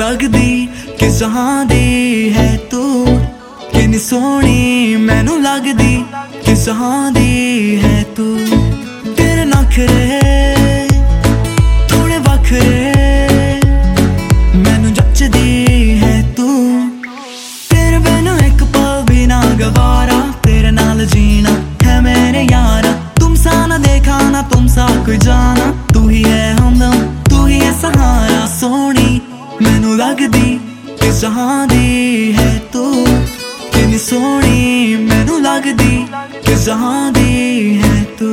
लगदी कि जहां दी है तू, किन्नी सोहनी मैनू लगदी कि जहां दी है तू। तेरे नखरे थोड़े वखरे मैनू जचदी है तू। तेरे बिना एक पल भी ना गवारा, तेरे नाल जीना है मेरे यारा। तुम सा ना देखा ना तुम सा कोई जाना, तू ही है हमदम तू ही है सहारा। सोहनी मैनू लगदी कि जहां दी है तू, किन्नी सोहनी मैनू लगदी कि जहां दी है तू।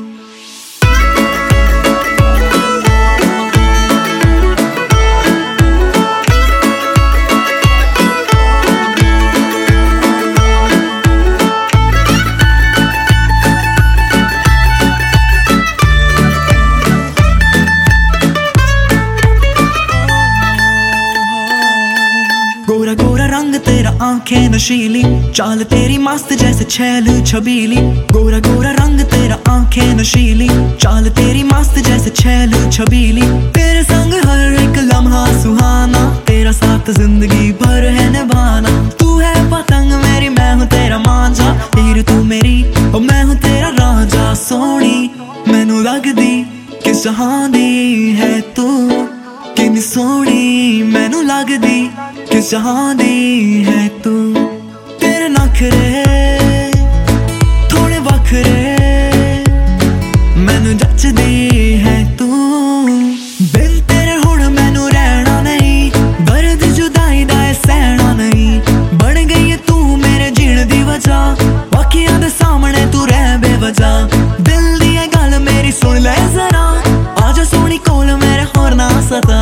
गोरा गोरा रंग तेरा आंखें नशीली, चाल तेरी मस्त जैसे छैल छबीली। गोरा गोरा रंग तेरा आंखें नशीली, चाल तेरी मस्त जैसे छैल छबीली। तेरे संग हर एक लम्हा सुहाना, तेरा साथ जिंदगी भर है निभाना। तू है पतंग मेरी मैं हूँ तेरा मांझा, हीर तू मेरी और मैं हूँ तेरा राजा। सोहनी मैनू लगदी कि जहां दी है तू, किन्नी सोहनी मैनू लगदी कि जहां दी है तू। तेरे नखरे थोड़े वखरे मैनू जचदी है तू। बिन तेरे हुण मैनू रहना नहीं, दर्द जुदाई दा सहना नहीं। बन गई है तू मेरे जीण दी वजह, बाकियां दे सामने तू रह बेवजह। दिल दी है गल मेरी सुन ले जरा, आजा सोहनी कोल मेरे होर ना सता।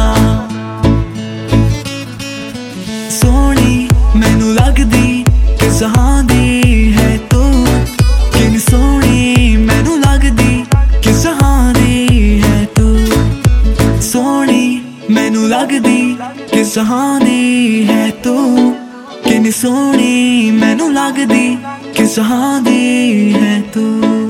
सोहनी मैनू लगदी कि जहां दी है तू, किन्नी सोहनी मैनू लगदी कि जहां दी है तू। सोहनी मैनू लगदी कि जहां दी है तू, किन्नी सोहनी मैनू लगदी कि जहां दी है तू।